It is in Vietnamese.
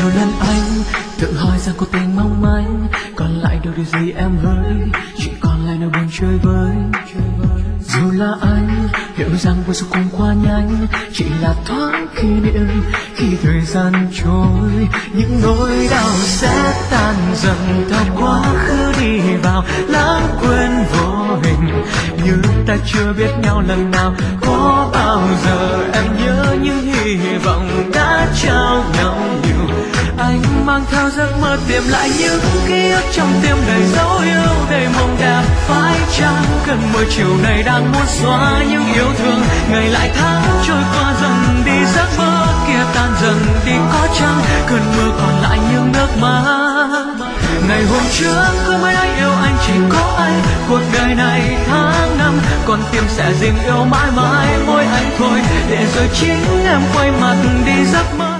nhiều lần anh tự hỏi rằng có tình mong manh, còn lại đâu điều gì em hỡi, chỉ còn lại nỗi buồn chơi vơi. Dù là anh hiểu rằng vui sự cùng qua nhanh, chỉ là thoáng kỷ niệm khi thời gian trôi. Những nỗi đau sẽ tan dần theo quá khứ đi vào lãng quên vô hình, như ta chưa biết nhau lần nào. Có bao giờ em nhớ những hy vọng đã trao nhau nhiều, anh mang theo giấc mơ tìm lại những ký ức trong tim đầy dấu yêu, đầy mong đẹp. Phải chăng cơn mưa chiều này đang muốn xóa những yêu thương, ngày lại tháng trôi qua dần đi, giấc mơ kia tan dần đi. Có chăng cơn mưa còn lại những nước mắt ngày hôm trước cứ mới nói yêu anh, chỉ có anh cuộc đời này tháng năm, con tim sẽ gìn yêu mãi mãi mỗi anh thôi, để rồi chính em quay mặt đi. Giấc mơ